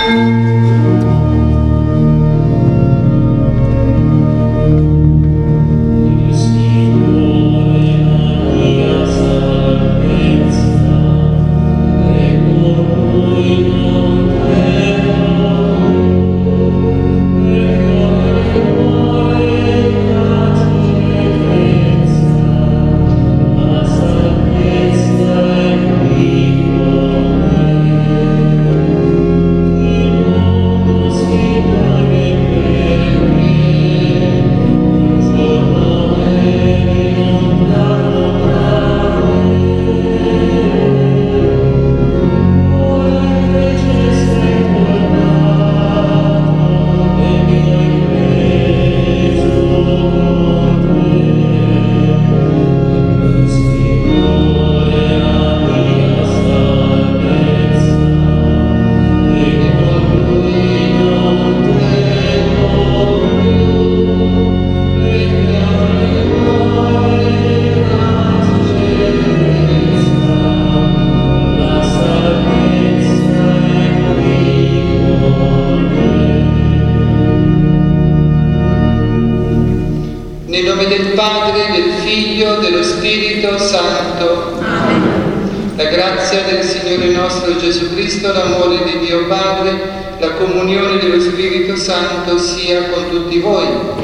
Gesù Cristo, l'amore di Dio Padre, la comunione dello Spirito Santo sia con tutti voi.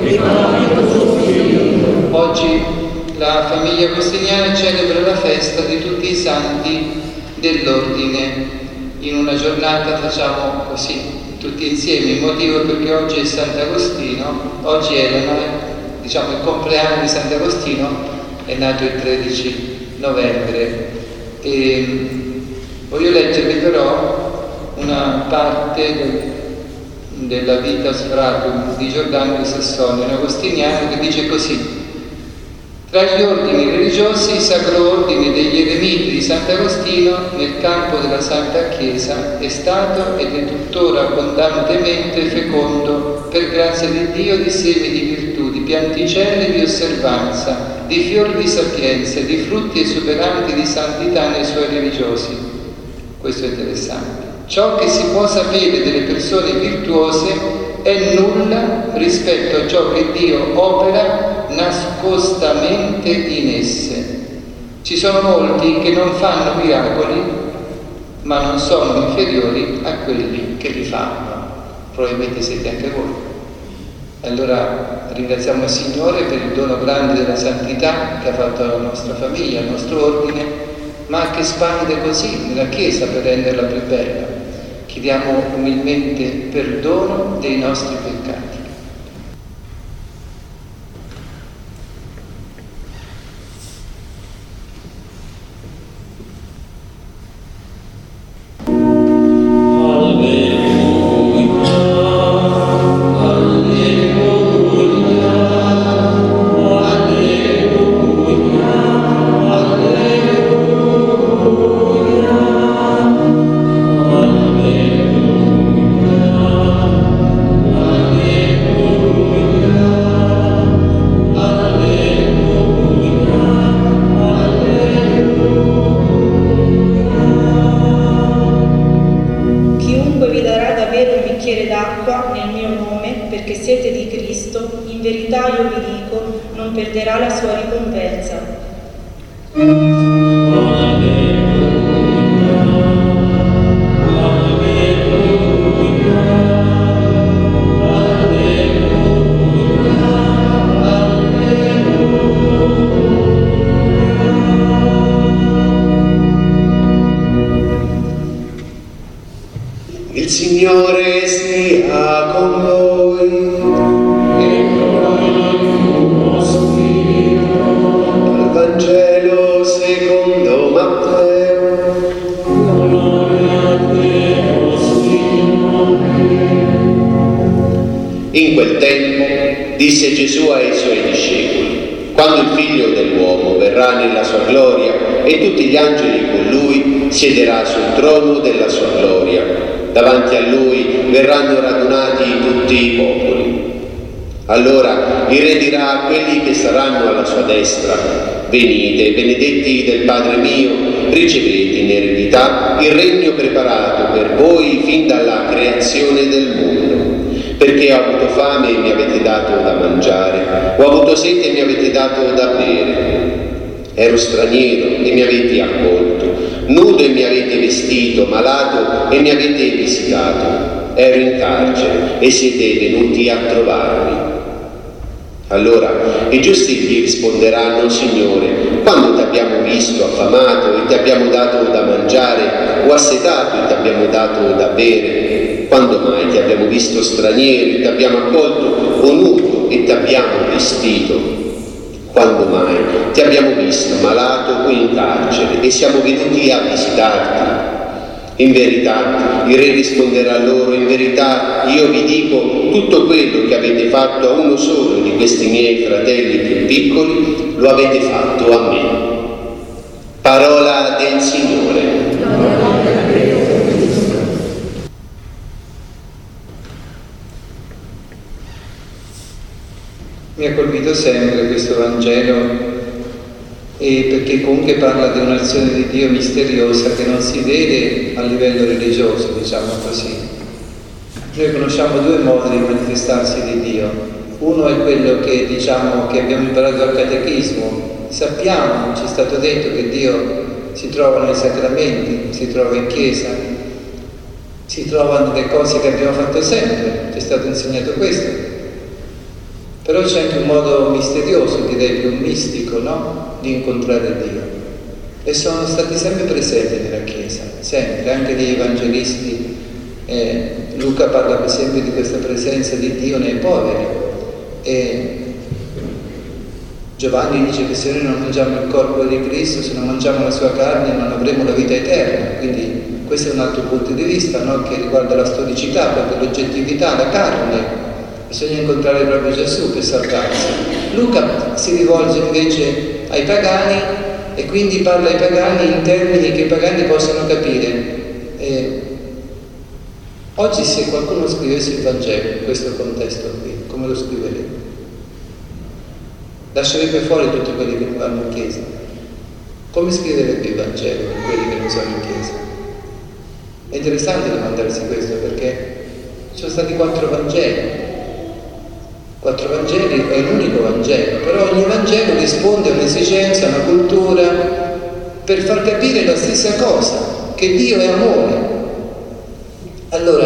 Oggi la famiglia agostiniana celebra la festa di tutti i santi dell'ordine. In una giornata facciamo così, tutti insieme, il motivo perché oggi è Sant'Agostino, oggi è il compleanno di Sant'Agostino, è nato il 13 novembre. Voglio leggervi però una parte della vita Sfratum di Giordano di Sassonia, un agostiniano, che dice così: tra gli ordini religiosi, il Sacro Ordine degli Eremiti di Sant'Agostino nel campo della Santa Chiesa è stato ed è tuttora abbondantemente fecondo, per grazia di Dio, di semi di virtù, di pianticelle di osservanza, di fior di sapienza, di frutti esuberanti di santità nei suoi religiosi. Questo è interessante. Ciò che si può sapere delle persone virtuose è nulla rispetto a ciò che Dio opera nascostamente in esse. Ci sono molti che non fanno miracoli, ma non sono inferiori a quelli che li fanno. Probabilmente siete anche voi. Allora ringraziamo il Signore per il dono grande della santità che ha fatto alla nostra famiglia, al nostro ordine, ma che spande così nella Chiesa per renderla più bella. Chiediamo umilmente perdono dei nostri peccati. Il Signore sia con voi e con il Spirito. Dal Vangelo secondo Matteo. Gloria a te, Signore. In quel tempo disse Gesù ai suoi discepoli: quando il Figlio dell'uomo verrà nella sua gloria e tutti gli angeli con lui, siederà sul trono della sua gloria. Davanti a lui verranno radunati tutti i popoli. Allora il Re dirà a quelli che saranno alla sua destra: venite, benedetti del Padre mio, ricevete in eredità il regno preparato per voi fin dalla creazione del mondo. Perché ho avuto fame e mi avete dato da mangiare, ho avuto sete e mi avete dato da bere. Ero straniero e mi avete accolto, nudo e mi avete vestito, malato e mi avete visitato. Ero in carcere e siete venuti a trovarmi. Allora i giusti gli risponderanno: Signore, quando ti abbiamo visto affamato e ti abbiamo dato da mangiare, o assetato e ti abbiamo dato da bere? Quando mai ti abbiamo visto straniero e ti abbiamo accolto, o nudo e ti abbiamo vestito? Quando mai ti abbiamo visto malato o in carcere e siamo venuti a visitarti? In verità, il re risponderà loro: in verità io vi dico, tutto quello che avete fatto a uno solo di questi miei fratelli più piccoli, lo avete fatto a me. Parola del Signore. Mi ha colpito sempre questo Vangelo, perché comunque parla di un'azione di Dio misteriosa che non si vede a livello religioso, diciamo così. Noi conosciamo due modi di manifestarsi di Dio. Uno è quello che diciamo che abbiamo imparato al catechismo. Sappiamo, ci è stato detto che Dio si trova nei sacramenti, si trova in chiesa, si trova nelle cose che abbiamo fatto sempre, ci è stato insegnato questo. Però c'è anche un modo misterioso, direi più mistico, no? Di incontrare Dio. E sono stati sempre presenti nella Chiesa, sempre, anche degli evangelisti. Luca parla per esempio di questa presenza di Dio nei poveri. Giovanni dice che se noi non mangiamo il corpo di Cristo, se non mangiamo la sua carne, non avremo la vita eterna. Quindi questo è un altro punto di vista, no? Che riguarda la storicità, proprio l'oggettività, la carne. Bisogna incontrare proprio Gesù per salvarsi. Luca si rivolge invece ai pagani e quindi parla ai pagani in termini che i pagani possono capire. Oggi se qualcuno scrivesse il Vangelo in questo contesto qui, come lo scriverebbe? Lascerebbe fuori tutti quelli che non vanno in chiesa. Come scriverebbe il Vangelo per quelli che non sono in chiesa? È interessante domandarsi questo, perché ci sono stati 4 Vangeli. 4 Vangeli è l'unico Vangelo, però ogni Vangelo risponde a un'esigenza, a una cultura, per far capire la stessa cosa, che Dio è amore. Allora,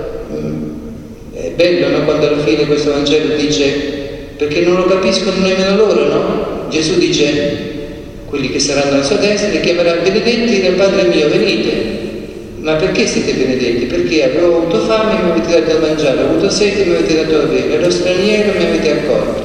è bello, no? Quando alla fine questo Vangelo dice, perché non lo capiscono nemmeno loro, no? Gesù dice, quelli che saranno alla sua destra li chiamerà benedetti del Padre mio, venite. Ma perché siete benedetti? Perché avevo avuto fame e mi avete dato da mangiare, ho avuto sete e mi avete dato da bere, ero straniero e mi avete accolto.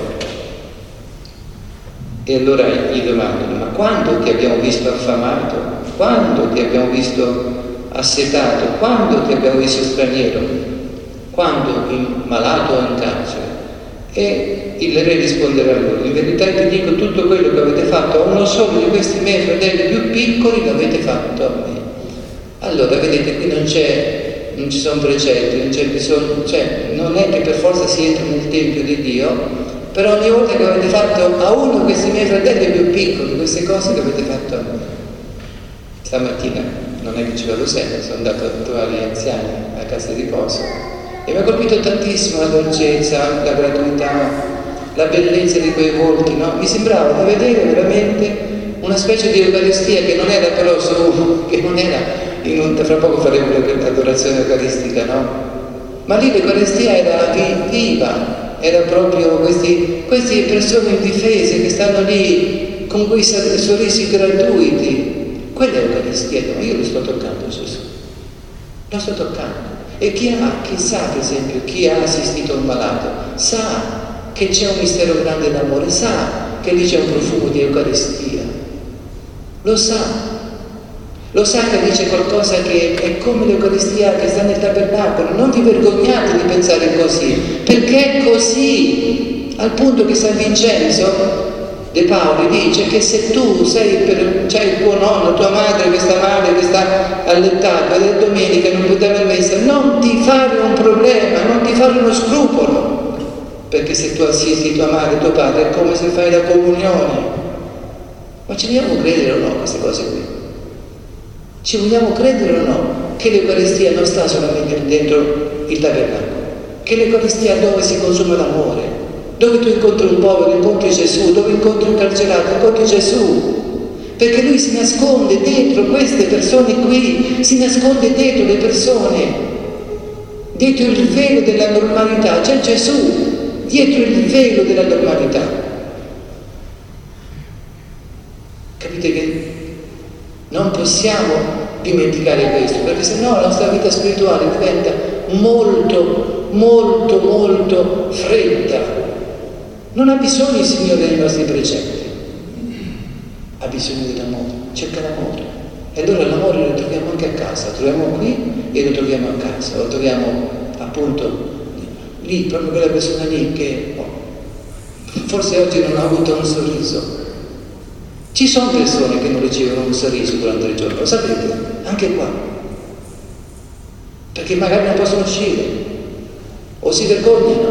E allora gli domandano: ma quando ti abbiamo visto affamato? Quando ti abbiamo visto assetato? Quando ti abbiamo visto straniero? Quando? Malato o in carcere? E il re risponderà loro: in verità ti dico, tutto quello che avete fatto a uno solo di questi miei fratelli più piccoli l'avete fatto a me. Allora vedete, qui non ci sono precetti, non c'è bisogno, non è che per forza si entra nel Tempio di Dio, però ogni volta che avete fatto a uno di questi miei fratelli più piccoli, queste cose che avete fatto a me. Stamattina non è che ci vado sempre, sono andato a trovare gli anziani a casa di riposo e mi ha colpito tantissimo la dolcezza, la gratuità, la bellezza di quei volti, no? Mi sembrava di vedere veramente una specie di Eucaristia che non era però che non era fra poco faremo l'adorazione eucaristica, no? Ma lì l'Eucaristia era viva, era proprio queste persone indifese che stanno lì con quei sorrisi gratuiti. Quella è l'Eucaristia, no? Io lo sto toccando Gesù, lo sto toccando. E chi sa, per esempio, chi ha assistito a un malato, sa che c'è un mistero grande d'amore, sa che lì c'è un profumo di Eucaristia, lo sa che dice qualcosa che è come l'Eucaristia che sta nel tabernacolo. Non vi vergognate di pensare così, perché è così, al punto che San Vincenzo De Paoli dice che se tu c'hai il tuo nonno, tua madre che sta male, che sta allettato ed è domenica e non puoi dare la messa, non ti fare un problema, non ti fare uno scrupolo, perché se tu assisti tua madre e tuo padre è come se fai la comunione. Ma ci dobbiamo credere o no a queste cose qui? Ci vogliamo credere o no che l'Eucaristia non sta solamente dentro il tabernacolo, che l'Eucaristia è dove si consuma l'amore, dove tu incontri un povero, incontri Gesù, dove incontri un carcerato, incontri Gesù, perché Lui si nasconde dietro queste persone qui, si nasconde dietro le persone, dietro il velo della normalità, c'è Gesù, dietro il velo della normalità. Capite che non possiamo dimenticare questo, perché sennò la nostra vita spirituale diventa molto, molto, molto fredda. Non ha bisogno il Signore dei nostri precetti, ha bisogno dell'amore, cerca l'amore. E allora l'amore lo troviamo anche a casa, lo troviamo qui e lo troviamo a casa, lo troviamo appunto lì, proprio quella persona lì che forse oggi non ha avuto un sorriso. Ci sono persone che non ricevono un sorriso durante il giorno, lo sapete? Anche qua. Perché magari non possono uscire o si vergognano.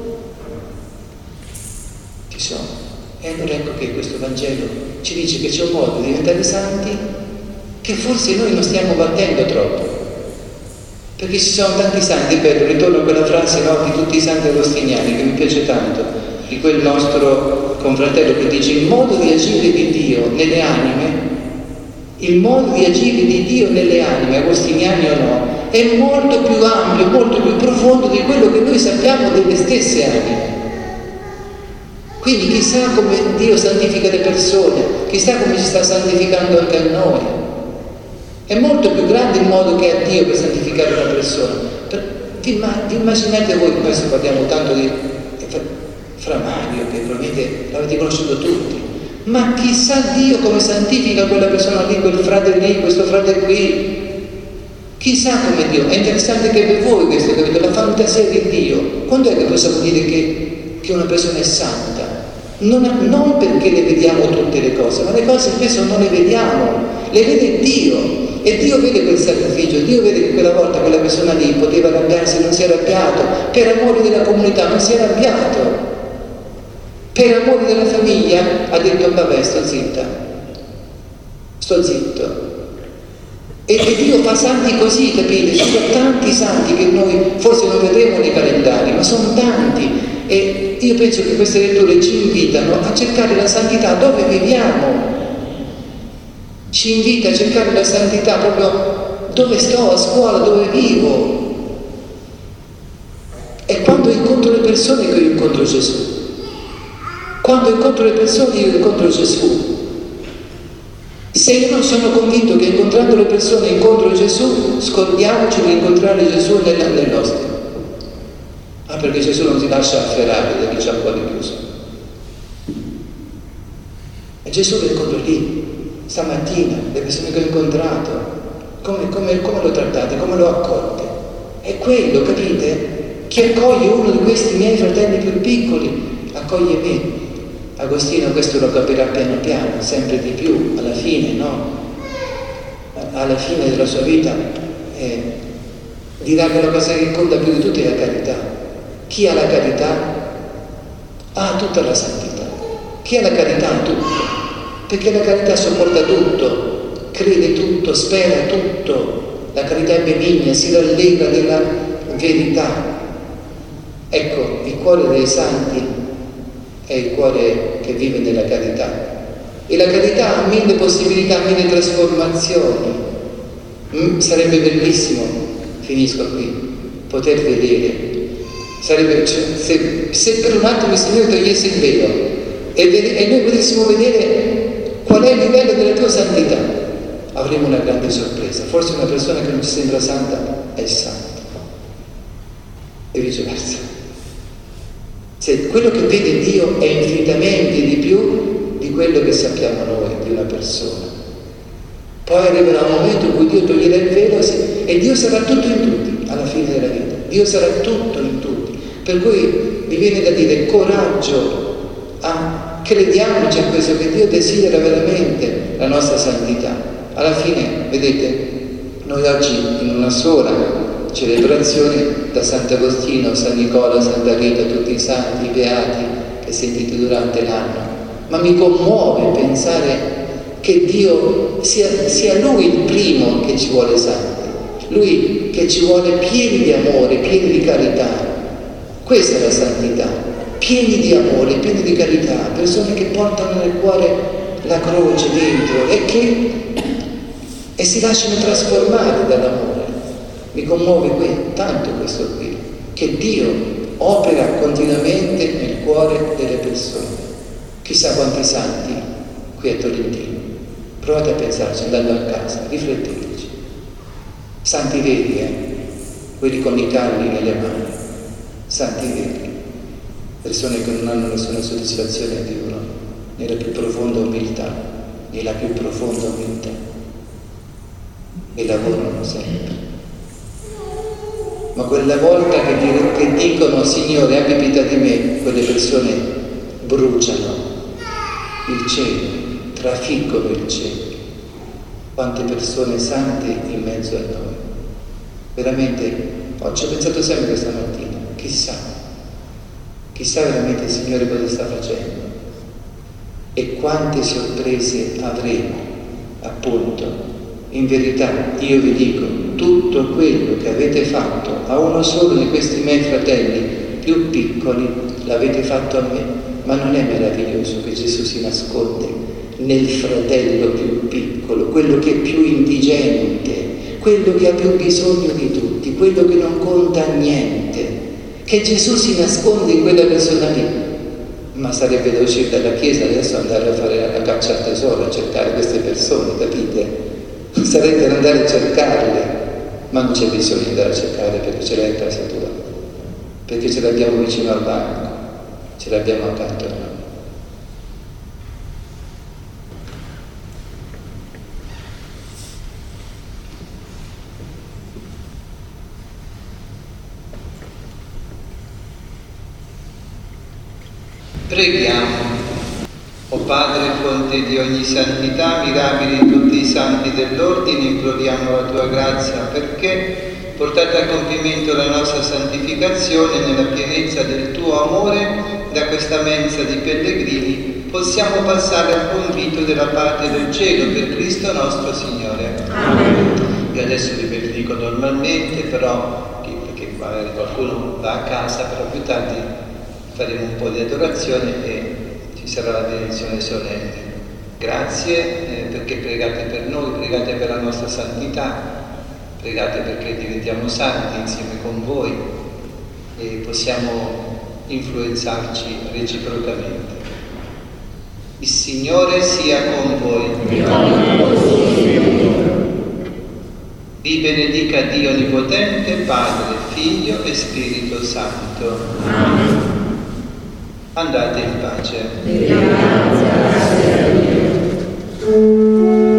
Ci sono. E allora ecco che questo Vangelo ci dice che c'è un modo di diventare santi che forse noi non stiamo battendo troppo. Perché ci sono tanti santi, ripeto, ritorno a quella frase, no, di tutti i santi agostiniani che mi piace tanto, di quel nostro confratello che dice: il modo di agire di Dio nelle anime, il modo di agire di Dio nelle anime, agostiniani o no, è molto più ampio, molto più profondo di quello che noi sappiamo delle stesse anime. Quindi chissà come Dio santifica le persone, chissà come ci sta santificando anche a noi. È molto più grande il modo che ha Dio per santificare una persona. Vi immaginate voi, adesso parliamo tanto di Fra Mario, che probabilmente l'avete conosciuto tutti, ma chissà Dio come santifica quella persona lì, quel frate lì, questo frate qui. Chissà come Dio. È interessante che per voi questo, capite? La fantasia di Dio. Quando è che possiamo dire che una persona è santa? Non perché le vediamo tutte le cose, ma le cose spesso non le vediamo, le vede Dio. E Dio vede quel sacrificio, Dio vede che quella volta quella persona lì poteva arrabbiarsi, non si è arrabbiato, per amore della comunità non si è arrabbiato, per amore della famiglia ha detto: vabbè, sto zitto. E Dio fa santi così, capite? Ci sono tanti santi che noi forse non vedremo nei calendari, ma sono tanti. E io penso che queste letture ci invitano a cercare la santità dove viviamo. Ci invita a cercare la santità proprio dove sto, a scuola, dove vivo. E quando incontro le persone che io incontro Gesù. Quando incontro le persone io incontro Gesù. Se io non sono convinto che incontrando le persone incontro Gesù, scordiamoci di incontrare Gesù nell'ostia. Perché Gesù non si lascia afferrare da chi c'ha il cuore chiuso. E Gesù lo incontro lì. Stamattina, le persone che ho incontrato, come l'ho trattate, come l'ho accolte. È quello, capite? Chi accoglie uno di questi miei fratelli più piccoli, accoglie me. Agostino questo lo capirà piano piano, sempre di più, alla fine, no? Alla fine della sua vita dirà che la cosa che conta più di tutti è la carità. Chi ha la carità ha tutta la santità. Chi ha la carità ha tutto. Perché la carità sopporta tutto, crede tutto, spera tutto. La carità è benigna, si rallegra della verità. Ecco, il cuore dei santi è il cuore che vive nella carità. E la carità ha mille possibilità, mille trasformazioni. Sarebbe bellissimo, finisco qui, poter vedere. Sarebbe, se per un attimo il Signore togliesse il velo e noi potessimo vedere qual è il livello della tua santità, avremo una grande sorpresa. Forse una persona che non ci sembra santa è santa e viceversa. Se quello che vede Dio è infinitamente di più di quello che sappiamo noi di una persona. Poi arriverà un momento in cui Dio toglierà il velo e Dio sarà tutto in tutti alla fine della vita. Dio sarà tutto in tutti. Per cui mi viene da dire: coraggio, crediamoci a questo, che Dio desidera veramente la nostra santità. Alla fine, vedete, noi oggi in una sola celebrazione, da Sant'Agostino, San Nicola, Santa Rita, tutti i santi, i beati che sentite durante l'anno, ma mi commuove pensare che Dio sia Lui il primo che ci vuole santi, Lui che ci vuole pieni di amore, pieni di carità. Questa è la santità, pieni di amore, pieni di carità, persone che portano nel cuore la croce dentro e si lasciano trasformare dall'amore. Mi commuove tanto questo qui, che Dio opera continuamente nel cuore delle persone. Chissà quanti santi qui a Tolentino. Provate a pensarci, andando a casa, rifletteteci. Santi veri, quelli con i calli nelle mani, santi veri, persone che non hanno nessuna soddisfazione a Dio, nella più profonda umiltà, e lavorano sempre. Ma quella volta che dicono Signore abbi pietà di me, quelle persone bruciano il cielo, trafiggono il cielo. Quante persone sante in mezzo a noi. Veramente, oggi ho pensato sempre questa mattina, chissà veramente il Signore cosa sta facendo e quante sorprese avremo, appunto. In verità io vi dico, tutto quello che avete fatto a uno solo di questi miei fratelli più piccoli l'avete fatto a me. Ma non è meraviglioso che Gesù si nasconde nel fratello più piccolo, quello che è più indigente, quello che ha più bisogno di tutti, quello che non conta niente, che Gesù si nasconde in quella persona lì? Ma sarebbe da uscire dalla chiesa adesso andare a fare la caccia al tesoro, a cercare queste persone, capite? Sarebbe da andare a cercarle, ma non c'è bisogno di andare a cercare perché ce l'hai in casa tua, perché ce l'abbiamo vicino al banco, ce l'abbiamo accanto a noi. Preghiamo. O Padre, fonte di ogni santità, mirabile in tutti i santi dell'ordine, imploriamo la tua grazia perché, portata a compimento la nostra santificazione nella pienezza del tuo amore, da questa mensa di pellegrini possiamo passare al convito della patria del cielo per Cristo nostro Signore. Amen. Io adesso vi benedico normalmente, però perché magari qualcuno va a casa, però più tardi faremo un po' di adorazione e ci sarà la benedizione solenne. Grazie perché pregate per noi, pregate per la nostra santità, pregate perché diventiamo santi insieme con voi e possiamo influenzarci reciprocamente. Il Signore sia con voi. Vi benedica Dio Onnipotente, Padre, Figlio e Spirito Santo. Amen. Andate in pace.